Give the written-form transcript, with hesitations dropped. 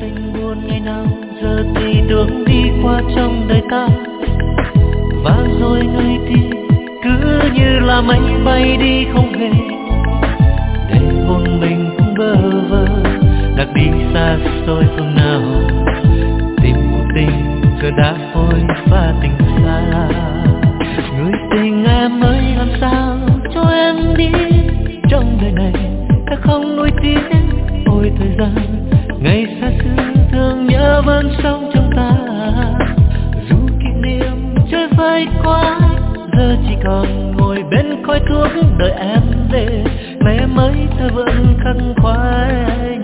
tình buồn ngày nào giờ thì đường đi qua trong đời ta, và rồi người thì cứ như là mây bay đi không về, để hồn mình cũng bơ vơ lạc đi xa xôi phương nào, tìm cuộc tình giờ đã phôi pha tình xa. Người tình em ơi, làm sao cho em biết trong đời này ta không nuối tiếc. Ôi thời gian ngày xa xưa thương nhớ vẫn sống trong ta, dù kỷ niệm chơi vơi quá, giờ chỉ còn ngồi bên khói thuốc đợi em về. Ngày em mới ta vẫn khắc khoải